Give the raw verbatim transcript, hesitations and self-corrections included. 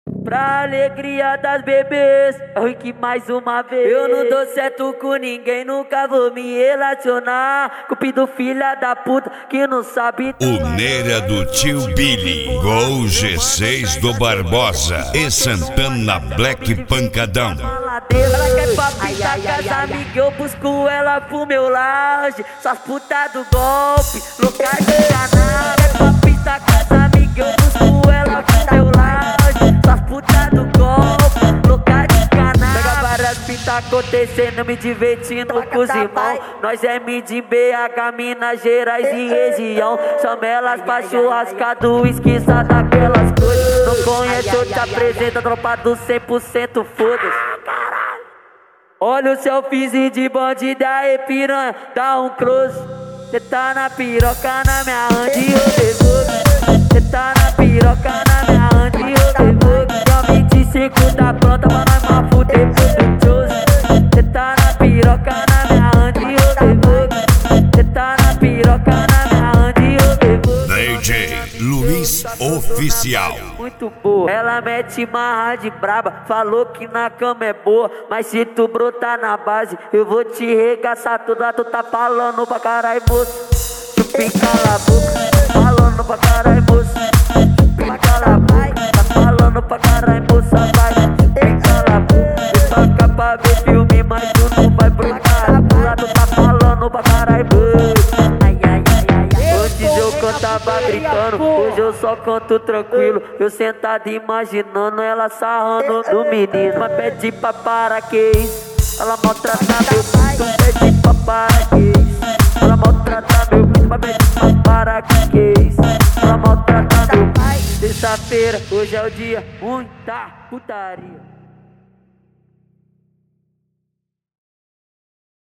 Pra alegria das bebês, é o Rick mais uma vez. Eu não dou certo com ninguém, nunca vou me relacionar. Cupido filha da puta que não sabe. O Neira do tio Billy, Gol G seis do Barbosa e Santana Black Pancadão. Ela quer papita com as amigas, eu busco ela pro meu lounge. Só as putas do golpe, lugar de canal. Quer papita com as amigas, eu busco ela pro meu lounge. Só as putas do golpe, lugar de canal. Pega várias fitas acontecendo, me divertindo com os irmãos. Nós é mid em B H, Minas Gerais e região. Chama elas pra churrascado, esquiça daquelas coisas. Não conhece, eu te apresento, a tropa do cem por cento, foda-se. Olha o selfie de bandido aí, piranha, dá um close. Cê tá na piroca na minha hand e eu devolvo. Cê tá na piroca na minha hand e eu devolvo. Dia vinte e cinco tá pronta pra nós uma fuder pro Chose. Cê tá na piroca na minha hand e eu devolvo. Cê tá na piroca na minha hand e eu devolvo. D J Luiz Oficial. Muito boa. Ela mete marra de braba, falou que na cama é boa. Mas se tu brotar na base, eu vou te regaçar toda. Tu tá falando pra caralho, moço. Chupi, cala a boca. Falando pra caralho, moço. Chupi, cala a boca. Tá falando pra caralho, moça. Vai, chupi, cala a boca. Eu toca pra ver filme, mas tu não vai pro cara. Tu tá falando pra caralho, moço. Ai, ai, ai, ai, ai. Antes eu cantava gritando, hoje eu só canto tranquilo. Eu sentado imaginando ela sarrando no menino. Mas pede pra parar, que isso? Ela maltrata meu pinto. Pede pra parar, que isso? Ela maltrata meu pinto. Mas pede pra parar, que isso? Ela maltrata meu pinto. Terça-feira, hoje é o dia, muita putaria.